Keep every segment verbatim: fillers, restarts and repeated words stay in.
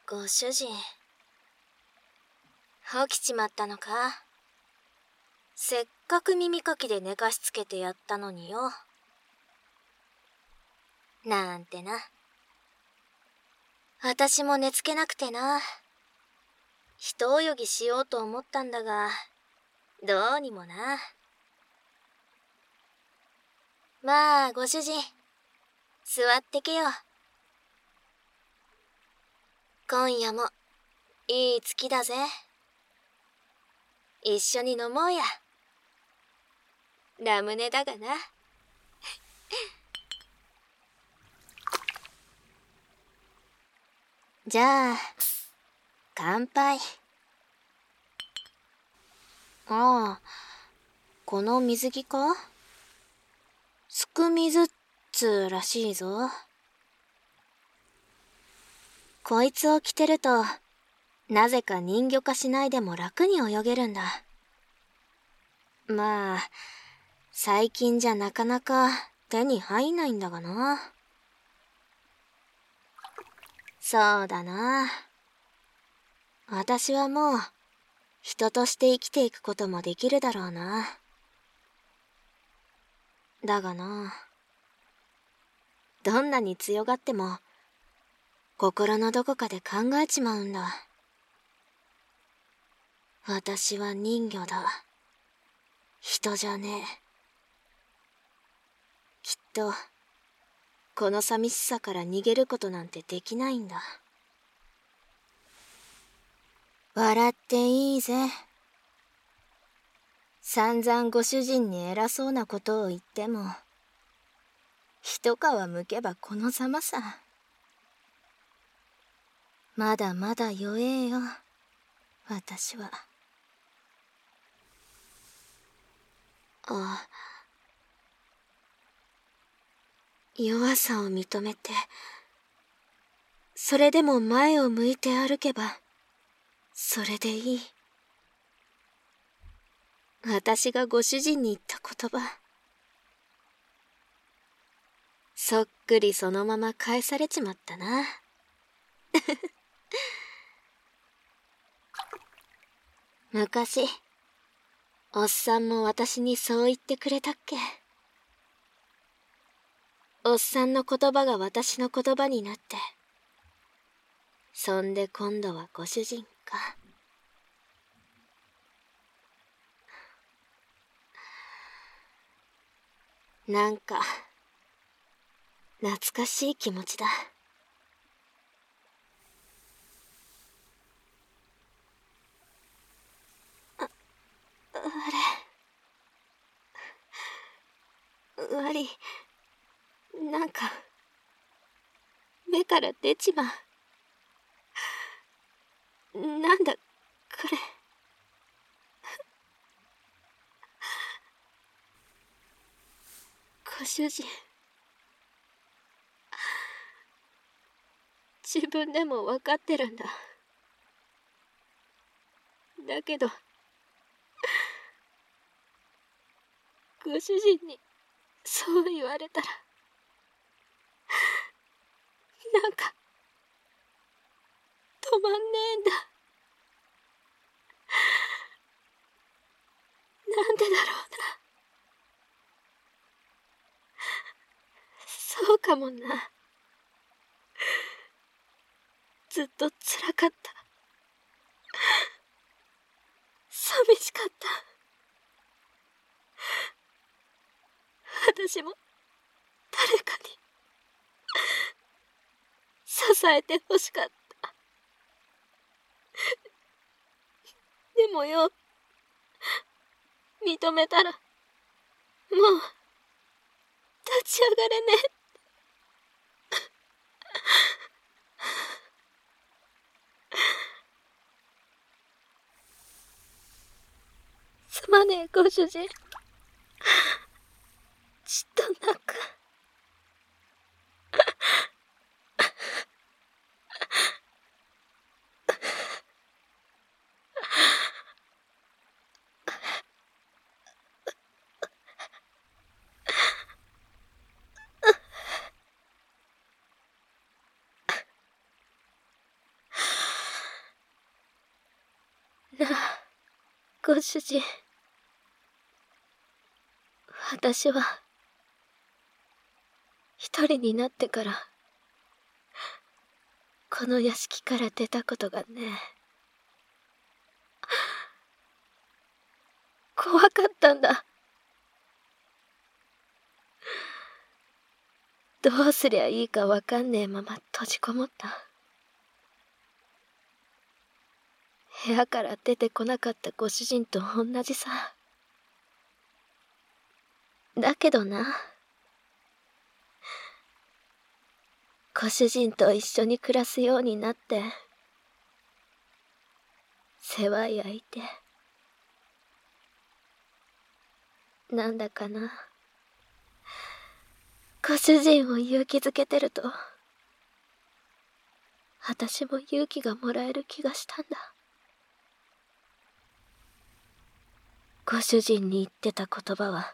ご主人、起きちまったのか？せっかく耳かきで寝かしつけてやったのによ。なんてな。私も寝つけなくてな。一泳ぎしようと思ったんだが、どうにもな。まあ、ご主人、座ってけよ。今夜もいい月だぜ。一緒に飲もうや。ラムネだがな。じゃあ、乾杯。ああ、この水着か？すく水っつーらしいぞ。こいつを着てると、なぜか人魚化しないでも楽に泳げるんだ。まあ、最近じゃなかなか手に入んないんだがな。そうだな。私はもう、人として生きていくこともできるだろうな。だがな、どんなに強がっても、心のどこかで考えちまうんだ。私は人魚だ。人じゃねえ。きっと、この寂しさから逃げることなんてできないんだ。笑っていいぜ。散々ご主人に偉そうなことを言っても、一皮むけばこのざまさ。まだまだ弱えよ、私は。あ、弱さを認めて、それでも前を向いて歩けば、それでいい。私がご主人に言った言葉。そっくりそのまま返されちまったな。昔、おっさんも私にそう言ってくれたっけ。おっさんの言葉が私の言葉になって、そんで今度はご主人か。なんか、懐かしい気持ちだ。あ、あれ。悪い。なんか、目から出ちまう。なんだ、これ。ご主人。自分でもわかってるんだ。だけど、ご主人にそう言われたら、なんか、止まんねえんだ。なんでだろうな。そうかもな。ずっと辛かった。寂しかった。私も誰かに支えてほしかった。でもよ、認めたら、もう、立ち上がれねえ。すまねえ、ご主人。ちっと泣く。 なあ、ご主人。私は、一人になってから、この屋敷から出たことがね、怖かったんだ。どうすりゃいいかわかんねえまま閉じこもった。部屋から出てこなかったご主人と同じさ。だけどな、ご主人と一緒に暮らすようになって、世話焼いて、なんだかな、ご主人を勇気づけてると、私も勇気がもらえる気がしたんだ。ご主人に言ってた言葉は、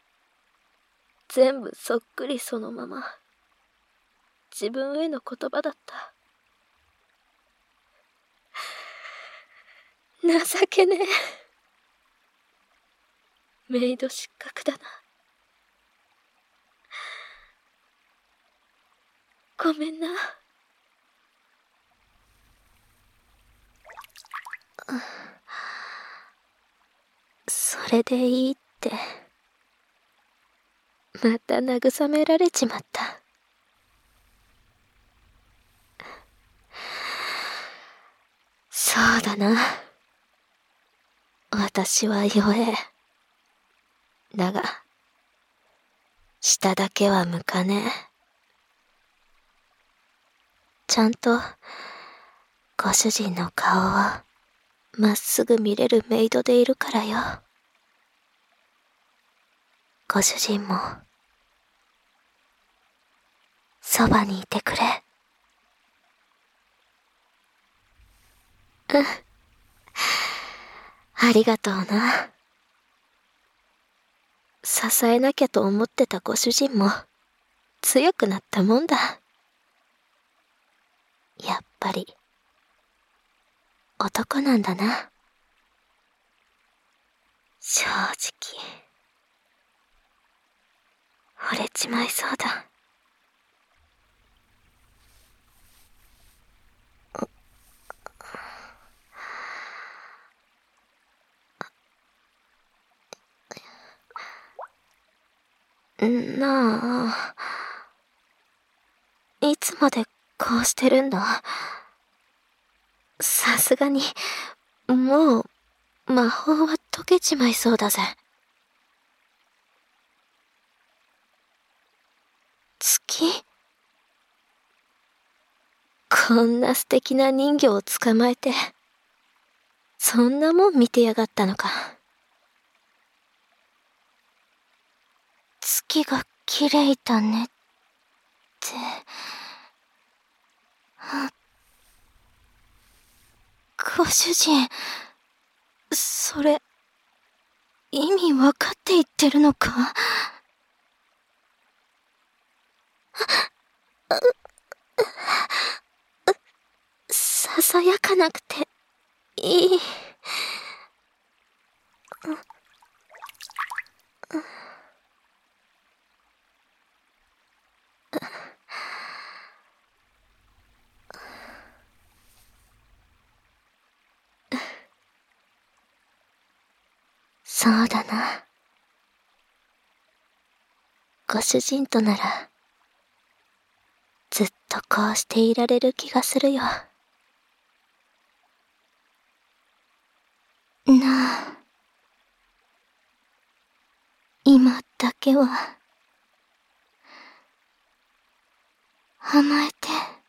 全部そっくりそのまま、自分への言葉だった。情けねえ。メイド失格だな。ごめんな。それでいいって、また慰められちまった。そうだな。私は弱え。だが、下だけは向かねえ。ちゃんと、ご主人の顔を、まっすぐ見れるメイドでいるからよ。ご主人も、そばにいてくれ。うん。ありがとうな。支えなきゃと思ってたご主人も、強くなったもんだ。やっぱり、男なんだな。正直、惚れちまいそうだ。なあ、いつまでこうしてるんだ？さすがに、もう、魔法は解けちまいそうだぜ。月？こんな素敵な人魚を捕まえて、そんなもん見てやがったのか。月が綺麗だねって。ご主人、それ、意味わかって言ってるのか？ささやかなくていい。そうだな。ご主人となら、ずっとこうしていられる気がするよ。なあ。今だけは、甘えて。